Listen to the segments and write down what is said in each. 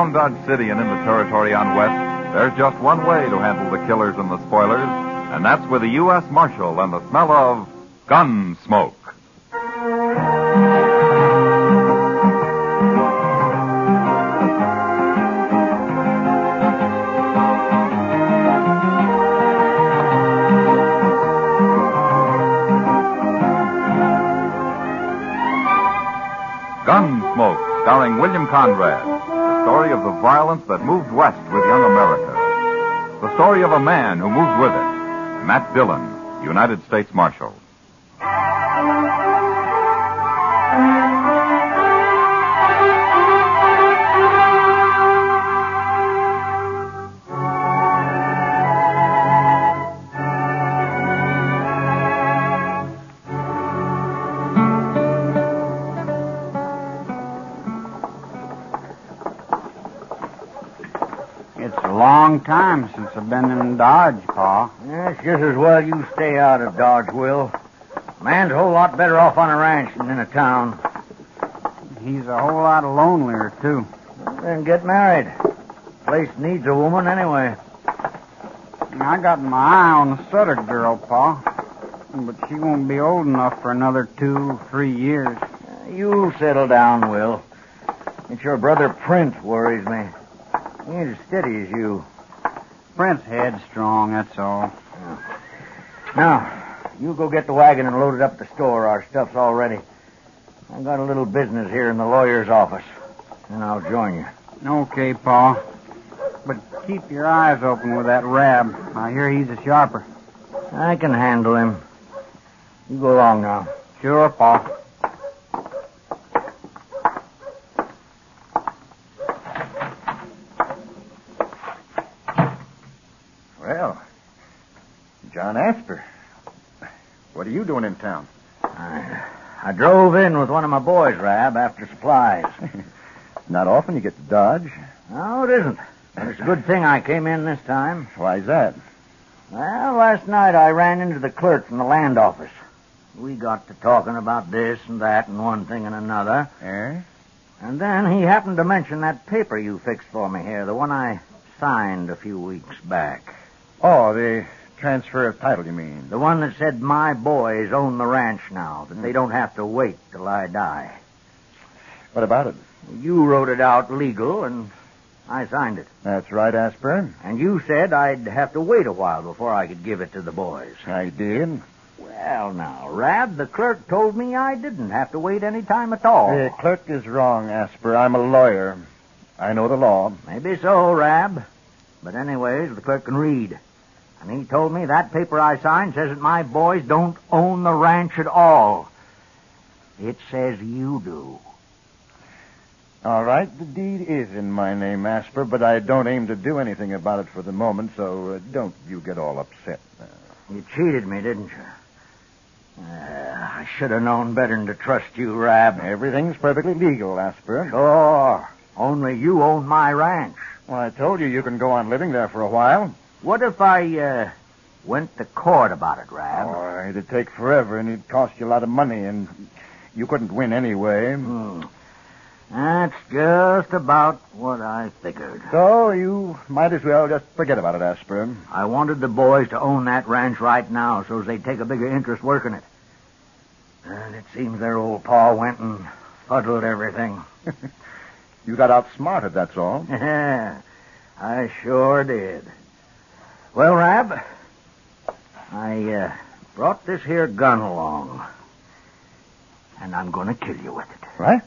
Around Dodge City and in the territory on West, there's just one way to handle the killers and the spoilers, and that's with a U.S. Marshal and the smell of gun smoke. Gunsmoke, starring William Conrad. The story of the violence that moved west with young America. The story of a man who moved with it. Matt Dillon, United States Marshal. It's a long time since I've been in Dodge, Pa. Yeah, it's just as well you stay out of Dodge, Will. Man's a whole lot better off on a ranch than in a town. He's a whole lot lonelier, too. Then get married. Place needs a woman anyway. I got my eye on the Sutter girl, Pa. But she won't be old enough for another 2-3 years. You'll settle down, Will. It's your brother Prince worries me. He ain't as steady as you. Brent's headstrong, that's all. Now, you go get the wagon and load it up at the store. Our stuff's all ready. I've got a little business here in the lawyer's office, and I'll join you. Okay, Pa. But keep your eyes open with that Rab. I hear he's a sharper. I can handle him. You go along now. Sure, Pa. Well, John Asper, what are you doing in town? I drove in with one of my boys, Rab, after supplies. Not often you get to Dodge. No, it isn't. But it's a good thing I came in this time. Why's that? Well, last night I ran into the clerk from the land office. We got to talking about this and that and one thing and another. Eh? And then he happened to mention that paper you fixed for me here, the one I signed a few weeks back. Oh, the transfer of title, you mean? The one that said my boys own the ranch now, that they don't have to wait till I die. What about it? You wrote it out legal, and I signed it. That's right, Asper. And you said I'd have to wait a while before I could give it to the boys. I did. Well, now, Rab, the clerk told me I didn't have to wait any time at all. The clerk is wrong, Asper. I'm a lawyer. I know the law. Maybe so, Rab. But anyways, the clerk can read. And he told me that paper I signed says that my boys don't own the ranch at all. It says you do. All right, the deed is in my name, Asper, but I don't aim to do anything about it for the moment, so don't you get all upset. You cheated me, didn't you? I should have known better than to trust you, Rab. Everything's perfectly legal, Asper. Sure. Only you own my ranch. Well, I told you can go on living there for a while. What if I, went to court about it, Rab? Oh, it'd take forever, and it'd cost you a lot of money, and you couldn't win anyway. That's just about what I figured. So you might as well just forget about it, Asper. I wanted the boys to own that ranch right now so they'd take a bigger interest working it. And it seems their old pa went and fuddled everything. You got outsmarted, that's all. Yeah, I sure did. Well, Rab, I brought this here gun along. And I'm going to kill you with it. Right?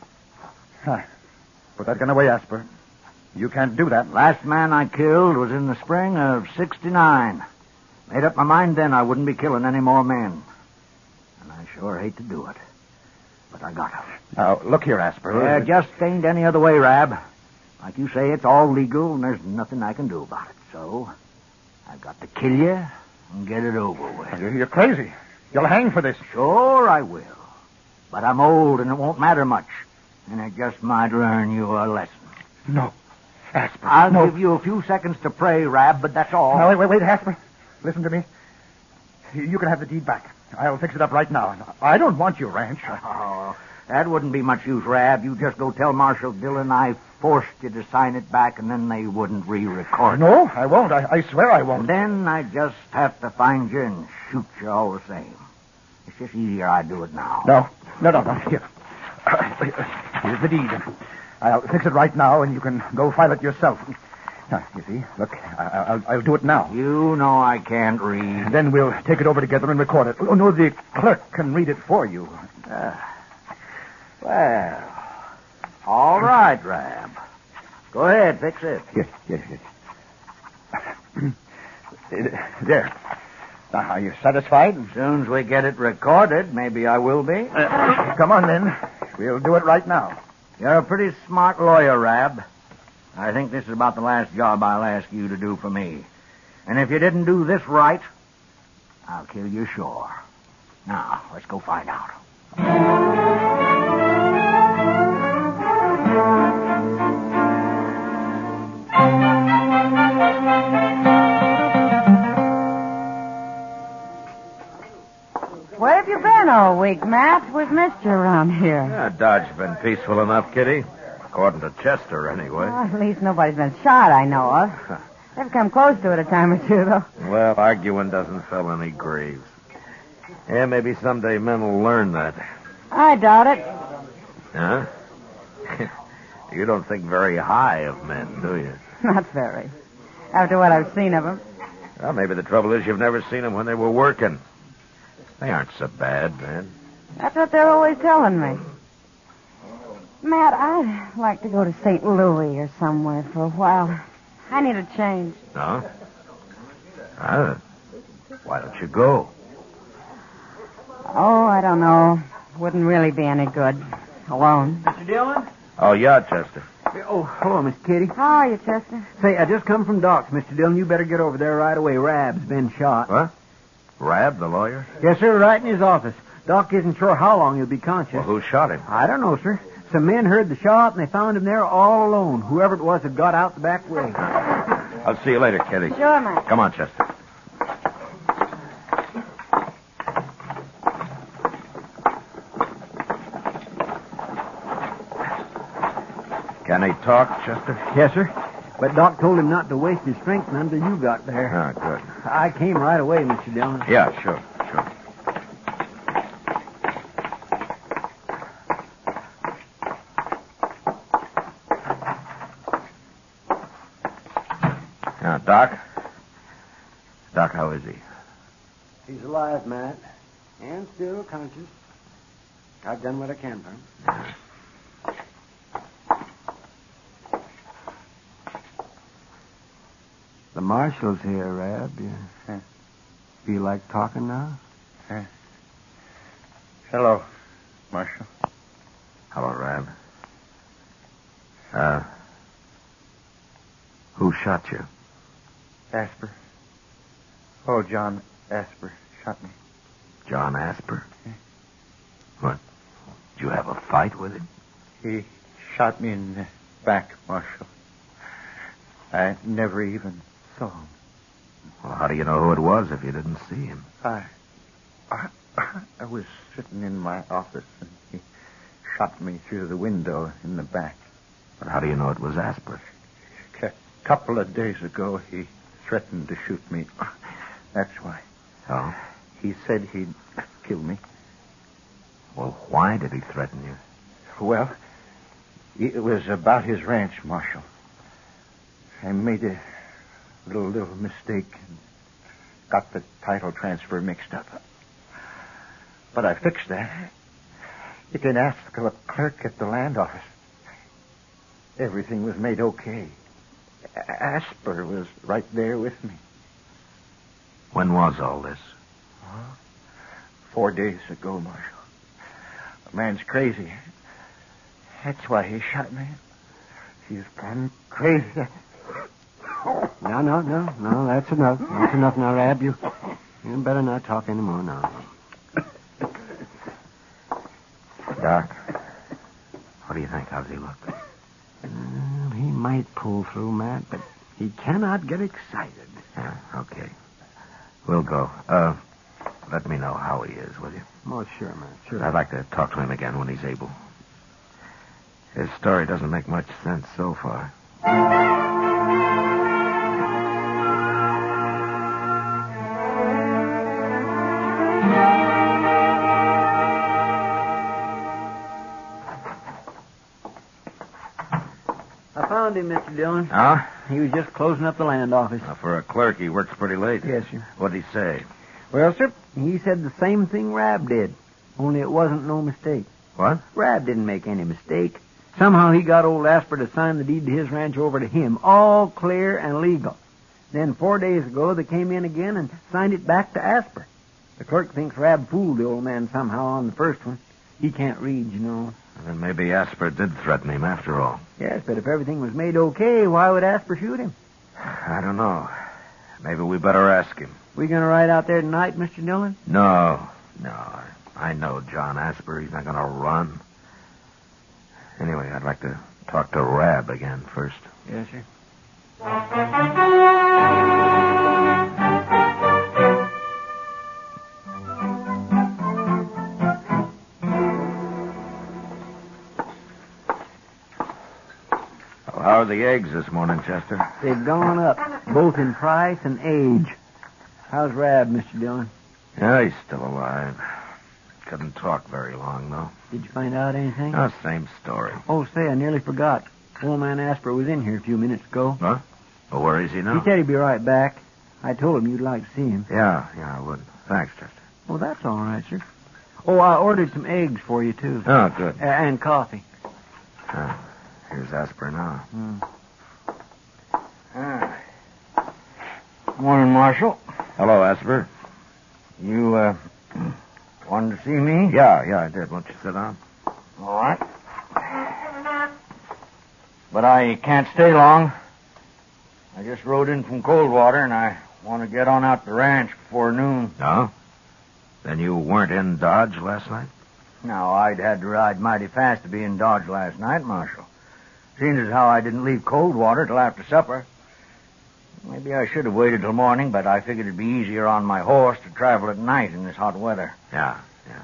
Put that gun away, Asper. You can't do that. Last man I killed was in the spring of '69. Made up my mind then I wouldn't be killing any more men. And I sure hate to do it. But I got to. Now, look here, Asper. Just ain't any other way, Rab. Like you say, it's all legal, and there's nothing I can do about it. So, I've got to kill you and get it over with. You're crazy. You'll hang for this. Sure I will. But I'm old, and it won't matter much. And it just might learn you a lesson. No. Asper, I'll no. give you a few seconds to pray, Rab, but that's all. No, wait, Asper. Listen to me. You can have the deed back. I'll fix it up right now. I don't want your ranch. Oh, That wouldn't be much use, Rab. You just go tell Marshal Dillon I forced you to sign it back, and then they wouldn't re-record it. No, I won't. I swear I won't. And then I just have to find you and shoot you all the same. It's just easier I do it now. No. Here. Here's the deed. I'll fix it right now, and you can go file it yourself. Now, you see, look, I'll do it now. You know I can't read. Then we'll take it over together and record it. Oh, no, the clerk can read it for you. Well, all right, Rab. Go ahead, fix it. Here. There. Now, are you satisfied? As soon as we get it recorded, maybe I will be. Come on, then. We'll do it right now. You're a pretty smart lawyer, Rab. I think this is about the last job I'll ask you to do for me. And if you didn't do this right, I'll kill you sure. Now, let's go find out. Where have you been all week, Matt? We've missed you around here. Yeah, Dodge's been peaceful enough, Kitty. According to Chester, anyway. Well, at least nobody's been shot, I know of. They've come close to it a time or two, though. Well, arguing doesn't fill any graves. Yeah, maybe someday men will learn that. I doubt it. Huh? You don't think very high of men, do you? Not very. After what I've seen of them. Well, maybe the trouble is you've never seen them when they were working. They aren't so bad, man. That's what they're always telling me. Matt, I'd like to go to St. Louis or somewhere for a while. I need a change. No? Why don't you go? Oh, I don't know. Wouldn't really be any good. Alone. Mr. Dillon? Oh, yeah, Chester. Oh, hello, Miss Kitty. How are you, Chester? Say, I just come from Doc's, Mr. Dillon. You better get over there right away. Rab's been shot. What? Rab, the lawyer? Yes, sir, right in his office. Doc isn't sure how long he'll be conscious. Well, who shot him? I don't know, sir. Some men heard the shot, and they found him there all alone. Whoever it was had got out the back way. I'll see you later, Kitty. Sure, Matt. Come on, Chester. Can he talk, Chester? Yes, sir. But Doc told him not to waste his strength until you got there. Ah, good. I came right away, Mr. Dillon. Yeah, sure. Now, Doc, how is he? He's alive, Matt. And still conscious. I've done what I can for him. The marshal's here, Rab. You feel like talking now? Hello, Marshal. Hello, Rab. Who shot you? Asper. Oh, John Asper shot me. John Asper? What? Did you have a fight with him? He shot me in the back, Marshal. I never even saw him. Well, how do you know who it was if you didn't see him? I was sitting in my office, and he shot me through the window in the back. But how do you know it was Asper? A couple of days ago, he threatened to shoot me. That's why. Oh? He said he'd kill me. Well, why did he threaten you? Well, it was about his ranch, Marshal. I made a little mistake and got the title transfer mixed up. But I fixed that. You can ask the clerk at the land office. Everything was made okay. Asper was right there with me. When was all this? 4 days ago, Marshal. The man's crazy. That's why he shot me. He's gone crazy. No, that's enough. That's enough now, Rab. You better not talk anymore now. Doc, what do you think? How does he look? He might pull through, Matt, but he cannot get excited. Yeah, okay. We'll go. Let me know how he is, will you? Oh, sure, Matt, sure. I'd like to talk to him again when he's able. His story doesn't make much sense so far. I found him, Mr. Dillon. Huh? He was just closing up the land office. Now, for a clerk, he works pretty late. Yes, sir. What'd he say? Well, sir, he said the same thing Rab did, only it wasn't no mistake. What? Rab didn't make any mistake. Somehow he got old Asper to sign the deed to his ranch over to him, all clear and legal. Then 4 days ago, they came in again and signed it back to Asper. The clerk thinks Rab fooled the old man somehow on the first one. He can't read, you know. Then maybe Asper did threaten him after all. Yes, but if everything was made okay, why would Asper shoot him? I don't know. Maybe we better ask him. We going to ride out there tonight, Mr. Dillon? No. I know John Asper. He's not going to run. Anyway, I'd like to talk to Rab again first. Yes, sir. How are the eggs this morning, Chester? They've gone up, both in price and age. How's Rab, Mr. Dillon? Yeah, he's still alive. Couldn't talk very long, though. Did you find out anything? Oh, same story. Oh, say, I nearly forgot. Old man Asper was in here a few minutes ago. Huh? Well, where is he now? He said he'd be right back. I told him you'd like to see him. Yeah, I would. Thanks, Chester. Oh, that's all right, sir. Oh, I ordered some eggs for you, too. Oh, good. And coffee. Here's Asper now. Morning, Marshal. Hello, Asper. You, wanted to see me? Yeah, I did. Won't you sit down? All right. But I can't stay long. I just rode in from Coldwater, and I want to get on out to the ranch before noon. No? Then you weren't in Dodge last night? Now, I'd had to ride mighty fast to be in Dodge last night, Marshal. Seems as how I didn't leave Coldwater till after supper. Maybe I should have waited till morning, but I figured it'd be easier on my horse to travel at night in this hot weather. Yeah.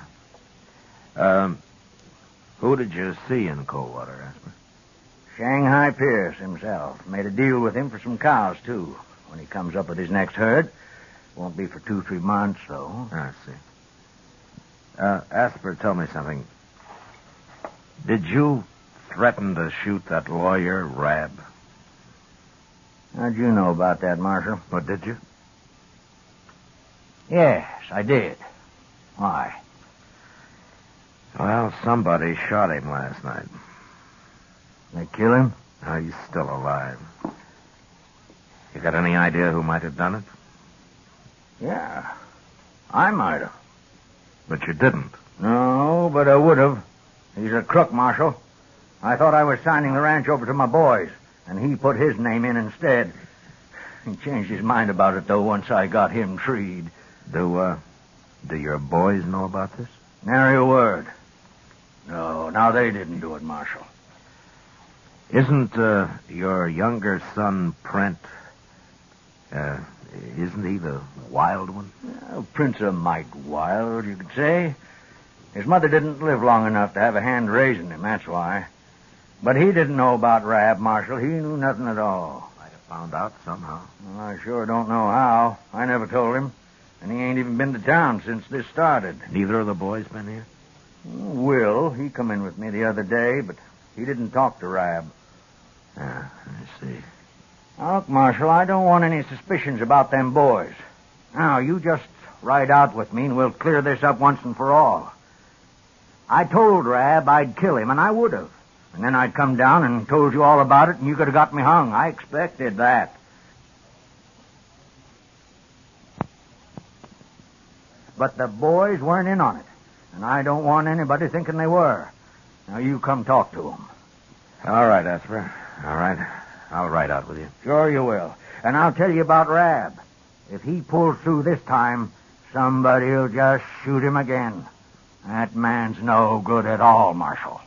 Who did you see in Coldwater, Asper? Shanghai Pierce himself. Made a deal with him for some cows, too, when he comes up with his next herd. Won't be for 2-3 months, though. I see. Asper, tell me something. Did you threaten to shoot that lawyer, Rab? How'd you know about that, Marshal? What, did you? Yes, I did. Why? Well, somebody shot him last night. They kill him? No, he's still alive. You got any idea who might have done it? Yeah, I might have. But you didn't. No, but I would have. He's a crook, Marshal. I thought I was signing the ranch over to my boys, and he put his name in instead. He changed his mind about it, though, once I got him treed. Do your boys know about this? Nary a word. No, now they didn't do it, Marshal. Isn't your younger son, Prent, isn't he the wild one? Prince of Mike Wild, you could say. His mother didn't live long enough to have a hand raising him, that's why. But he didn't know about Rab, Marshal. He knew nothing at all. Might have found out somehow. Well, I sure don't know how. I never told him. And he ain't even been to town since this started. Neither of the boys been here? Will, he come in with me the other day, but he didn't talk to Rab. Yeah, I see. Now, look, Marshal, I don't want any suspicions about them boys. Now, you just ride out with me and we'll clear this up once and for all. I told Rab I'd kill him, and I would have. And then I'd come down and told you all about it, and you could have got me hung. I expected that. But the boys weren't in on it, and I don't want anybody thinking they were. Now, you come talk to them. All right, Asper. All right. I'll ride out with you. Sure you will. And I'll tell you about Rab. If he pulls through this time, somebody'll just shoot him again. That man's no good at all, Marshal.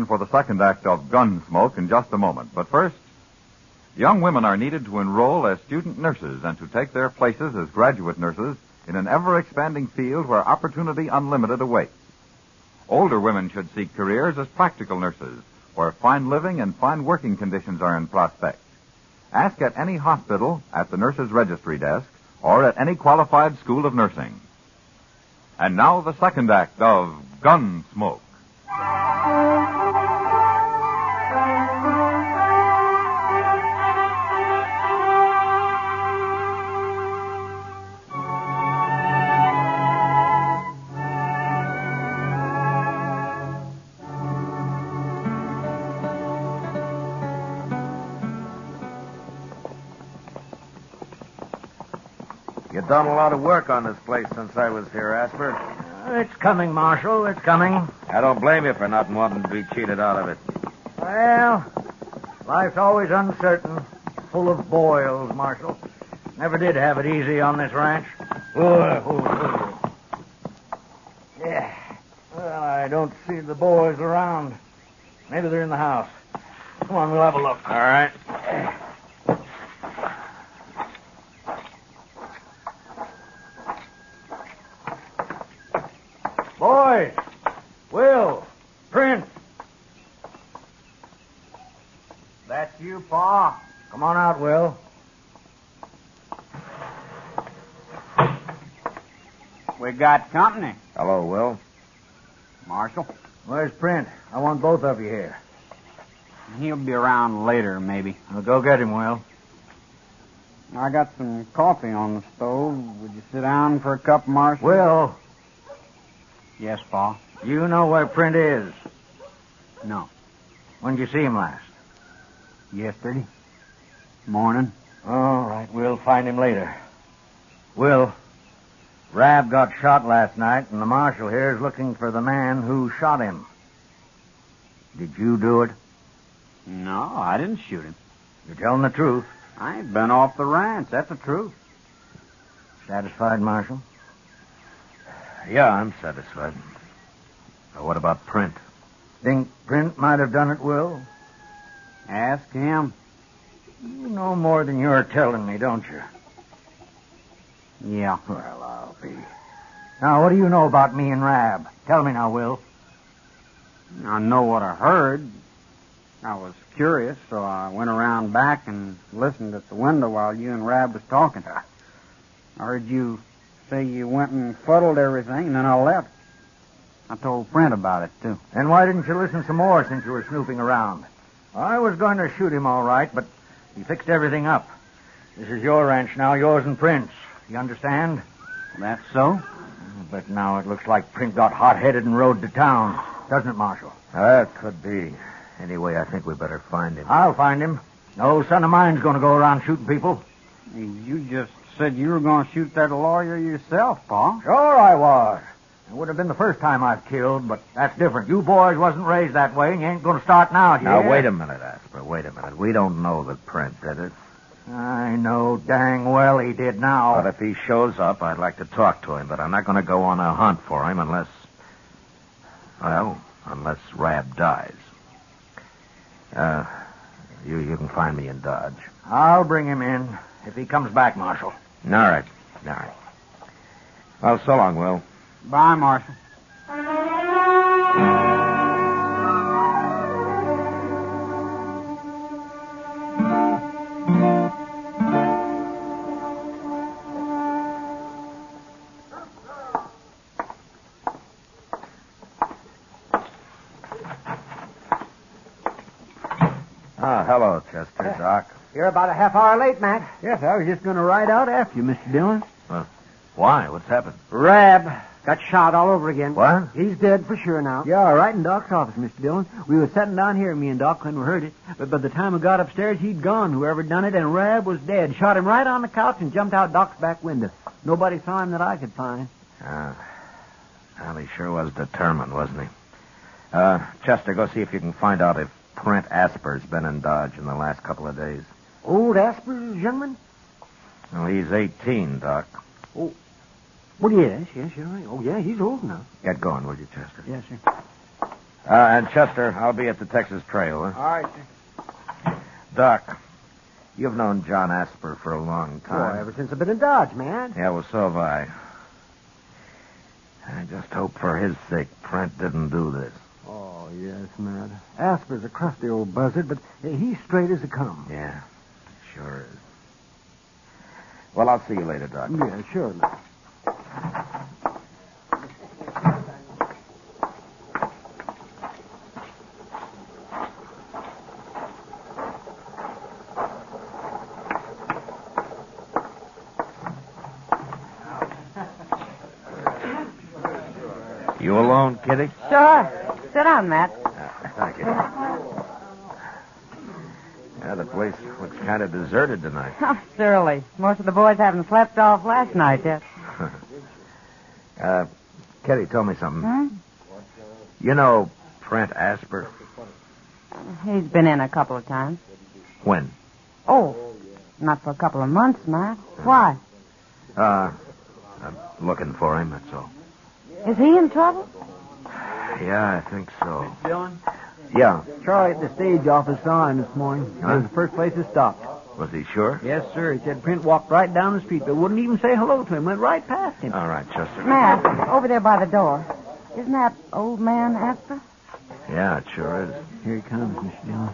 return for the second act of Gunsmoke in just a moment. But first, young women are needed to enroll as student nurses and to take their places as graduate nurses in an ever-expanding field where opportunity unlimited awaits. Older women should seek careers as practical nurses, where fine living and fine working conditions are in prospect. Ask at any hospital, at the nurse's registry desk, or at any qualified school of nursing. And now the second act of Gunsmoke. You've done a lot of work on this place since I was here, Asper. It's coming, Marshal. It's coming. I don't blame you for not wanting to be cheated out of it. Well, life's always uncertain, full of boils, Marshal. Never did have it easy on this ranch. Yeah. Well, I don't see the boys around. Maybe they're in the house. Come on, we'll have a look. All right. Boys! Will! Prince! That's you, Pa. Come on out, Will. We got company, Hello, Will. Marshal. Where's Print? I want both of you here. He'll be around later, maybe. I'll go get him, Will. I got some coffee on the stove. Would you sit down for a cup, Marshal? Will, Yes, Pa. you know where Print is. No. When did you see him last? Yesterday. Morning. All right, we'll find him later. Will, Rab got shot last night, and the marshal here is looking for the man who shot him. Did you do it? No, I didn't shoot him. You're telling the truth. I ain't been off the ranch. That's the truth. Satisfied, Marshal? Yeah, I'm satisfied. Now, what about Print? Think Print might have done it, Will? Ask him. You know more than you're telling me, don't you? Yeah. Well, I'll be. Now, what do you know about me and Rab? Tell me now, Will. I know what I heard. I was curious, so I went around back and listened at the window while you and Rab was talking. I heard you say you went and fuddled everything, and then I left. I told Brent about it, too. Then why didn't you listen some more since you were snooping around? I was going to shoot him all right, but he fixed everything up. This is your ranch now, yours and Print's. You understand? That's so? But now it looks like Print got hot-headed and rode to town. Doesn't it, Marshal? That could be. Anyway, I think we better find him. I'll find him. No son of mine's going to go around shooting people. You just said you were going to shoot that lawyer yourself, Pa. Sure I was. It would have been the first time I've killed, but that's different. You boys wasn't raised that way, and you ain't going to start now, do you? Now, wait a minute, Asper. Wait a minute. We don't know that Print did it. I know dang well he did now. But if he shows up, I'd like to talk to him, but I'm not going to go on a hunt for him unless Rab dies. You can find me in Dodge. I'll bring him in if he comes back, Marshal. All right. Well, so long, Will. Bye, Marshal. Hello, Chester, Doc. You're about a half hour late, Matt. Yes, I was just going to ride out after you, Mr. Dillon. Why? What's happened? Rab got shot all over again. What? He's dead for sure now. Yeah, right in Doc's office, Mr. Dillon. We was sitting down here, me and Doc, when we heard it. But by the time we got upstairs, he'd gone, whoever done it, and Rab was dead. Shot him right on the couch and jumped out Doc's back window. Nobody saw him that I could find. Well, he sure was determined, wasn't he? Chester, go see if you can find out if Print Asper's been in Dodge in the last couple of days. Old Asper's gentleman? Well, he's 18, Doc. Oh, yes, you're right. Oh, yeah, he's old now. Get going, will you, Chester? Yes, sir. And Chester, I'll be at the Texas Trail, huh? All right. Doc, you've known John Asper for a long time. Oh, ever since I've been in Dodge, man. Yeah, well, so have I. I just hope for his sake Prent didn't do this. Oh, yes, Matt. Asper's a crusty old buzzard, but he's straight as a come. Yeah, sure is. Well, I'll see you later, Doc. Yeah, sure, Matt. You alone, Kitty? Sure. Sit down, Matt. Thank you. Yeah, the place looks kind of deserted tonight. Oh, surely. Most of the boys haven't slept off last night yet. Kitty, tell me something. Hmm? You know Prent Asper? He's been in a couple of times. When? Oh, not for a couple of months, Matt. Why? I'm looking for him, that's all. Is he in trouble? Yeah, I think so. Dillon? Yeah. Charlie at the stage office saw him this morning. It was the first place he stopped. Was he sure? Yes, sir. He said Print walked right down the street, but wouldn't even say hello to him. Went right past him. All right, Chester. Matt, over there by the door. Isn't that old man Asper? Yeah, it sure is. Here he comes, Mr. Dillon.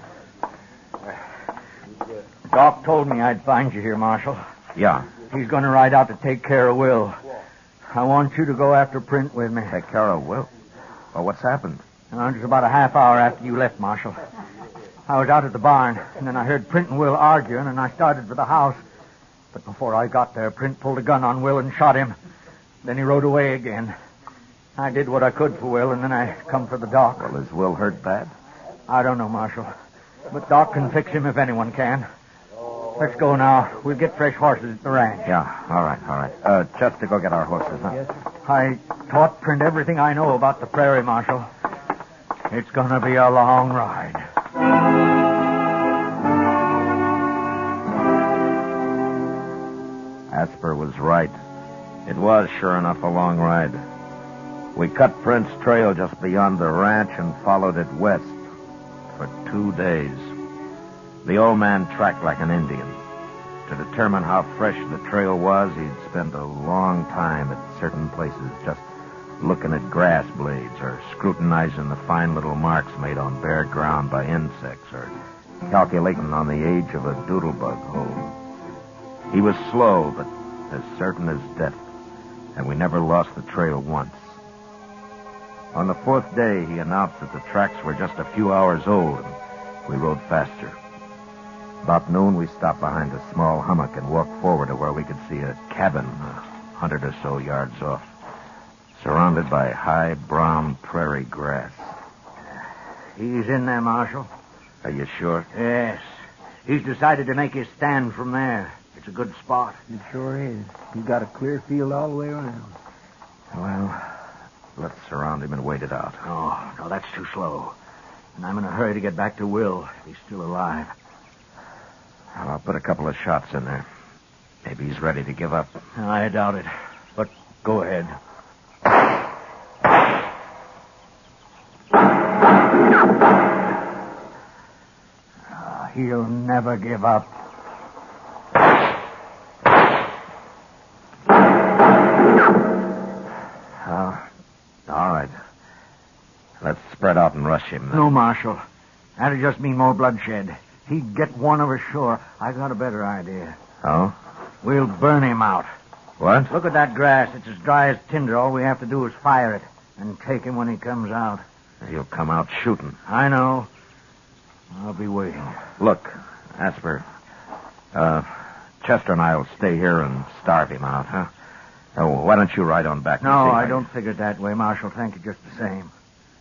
Doc told me I'd find you here, Marshal. Yeah. He's going to ride out to take care of Will. I want you to go after Print with me. Take care of Will. Well, what's happened? Just about a half hour after you left, Marshal. I was out at the barn, and then I heard Print and Will arguing, and I started for the house. But before I got there, Print pulled a gun on Will and shot him. Then he rode away again. I did what I could for Will, and then I come for the Doc. Well, is Will hurt bad? I don't know, Marshal. But Doc can fix him if anyone can. Let's go now. We'll get fresh horses at the ranch. Yeah, all right. Chester, go get our horses, huh? Yes, sir. I taught Print everything I know about the prairie, Marshal. It's going to be a long ride. Asper was right. It was, sure enough, a long ride. We cut Prent's trail just beyond the ranch and followed it west for 2 days. The old man tracked like an Indian. To determine how fresh the trail was, he'd spend a long time at certain places just looking at grass blades or scrutinizing the fine little marks made on bare ground by insects or calculating on the age of a doodlebug hole. He was slow, but as certain as death, and we never lost the trail once. On the 4th day, he announced that the tracks were just a few hours old, and we rode faster. About noon, we stopped behind a small hummock and walked forward to where we could see a cabin 100 or so yards off, surrounded by high brown prairie grass. He's in there, Marshal. Are you sure? Yes. He's decided to make his stand from there. It's a good spot. It sure is. He's got a clear field all the way around. Well, let's surround him and wait it out. Oh, no, that's too slow. And I'm in a hurry to get back to Will if he's still alive. Well, I'll put a couple of shots in there. Maybe he's ready to give up. I doubt it. But go ahead. He'll never give up. All right. Let's spread out and rush him. No, Marshal. That'd just mean more bloodshed. He'd get one of us sure. I got a better idea. Oh? We'll burn him out. What? Look at that grass. It's as dry as tinder. All we have to do is fire it and take him when he comes out. He'll come out shooting. I know. I'll be waiting. Look, Asper, Chester and I will stay here and starve him out, huh? Oh, why don't you ride on back? No, and see I don't figure it that way, Marshal. Thank you just the same.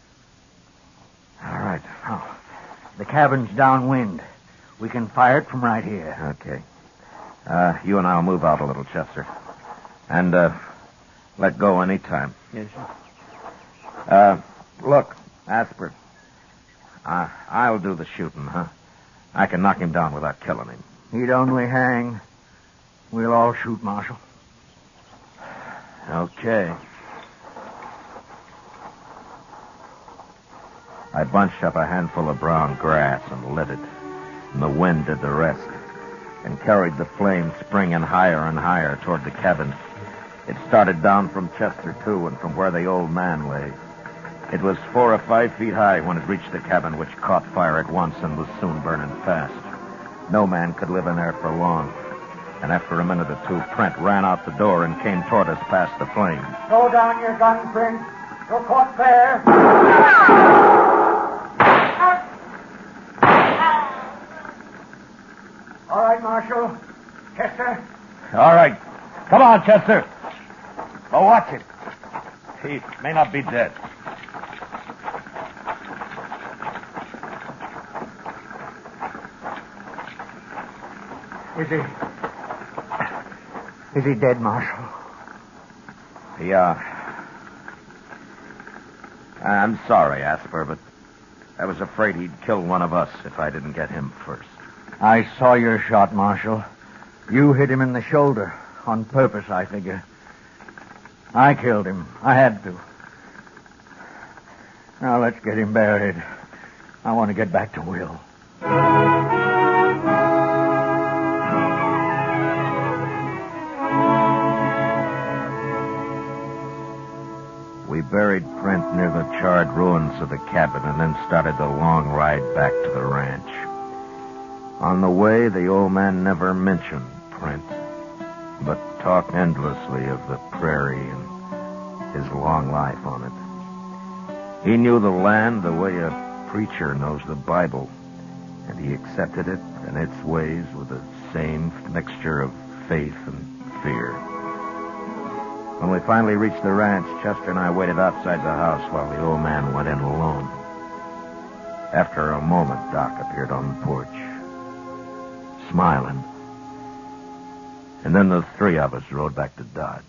All right. Oh, the cabin's downwind. We can fire it from right here. Okay. You and I'll move out a little, Chester. And, let go any time. Yes, sir. Look, Asper. I'll do the shooting, huh? I can knock him down without killing him. He'd only hang. We'll all shoot, Marshal. Okay. I bunched up a handful of brown grass and lit it, and the wind did the rest, and carried the flame springing higher and higher toward the cabin. It started down from Chester, too, and from where the old man lay. It was 4 or 5 feet high when it reached the cabin, which caught fire at once and was soon burning fast. No man could live in there for long. And after a minute or two, Prent ran out the door and came toward us past the flames. Throw down your gun, Prent. You're caught fair. All right, Marshal. Chester? All right. Come on, Chester. Oh, watch it. He may not be dead. Is he dead, Marshal? Yeah. I'm sorry, Asper, but I was afraid he'd kill one of us if I didn't get him first. I saw your shot, Marshal. You hit him in the shoulder. On purpose, I figure. I killed him. I had to. Now let's get him buried. I want to get back to Will. We buried Prent near the charred ruins of the cabin and then started the long ride back to the ranch. On the way, the old man never mentioned Prent, but talked endlessly of the prairie and his long life on it. He knew the land the way a preacher knows the Bible, and he accepted it and its ways with the same mixture of faith and fear. When we finally reached the ranch, Chester and I waited outside the house while the old man went in alone. After a moment, Doc appeared on the porch, smiling. And then the 3 of us rode back to Dodge.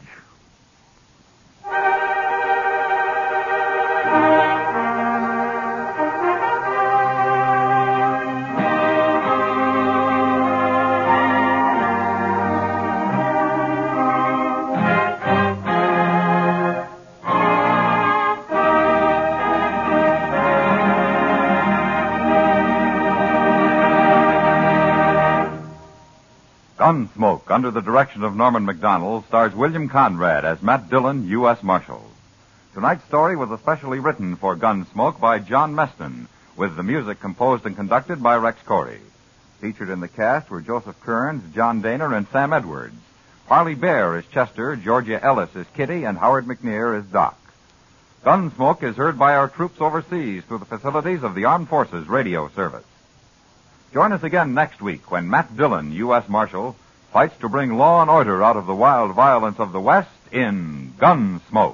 Gunsmoke, under the direction of Norman Macdonnell, stars William Conrad as Matt Dillon, U.S. Marshal. Tonight's story was especially written for Gunsmoke by John Meston, with the music composed and conducted by Rex Corey. Featured in the cast were Joseph Kearns, John Daner, and Sam Edwards. Parley Bear is Chester, Georgia Ellis is Kitty, and Howard McNear is Doc. Gunsmoke is heard by our troops overseas through the facilities of the Armed Forces Radio Service. Join us again next week when Matt Dillon, U.S. Marshal, fights to bring law and order out of the wild violence of the West in Gunsmoke.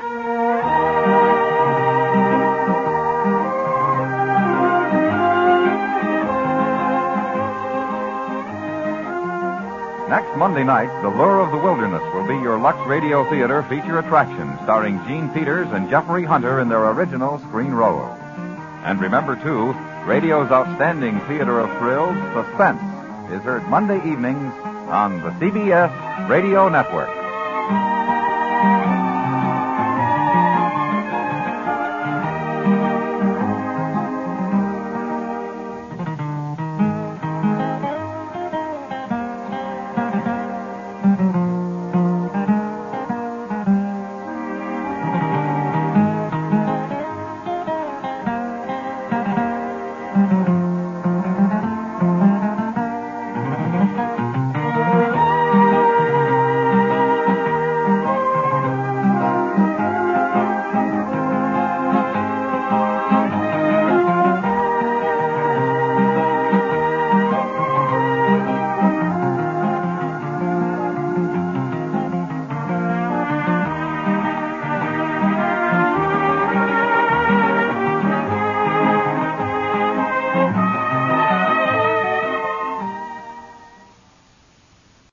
Next Monday night, The Lure of the Wilderness will be your Lux Radio Theater feature attraction, starring Gene Peters and Jeffrey Hunter in their original screen role. And remember, too, radio's outstanding theater of thrills, Suspense, is heard Monday evenings on the CBS Radio Network.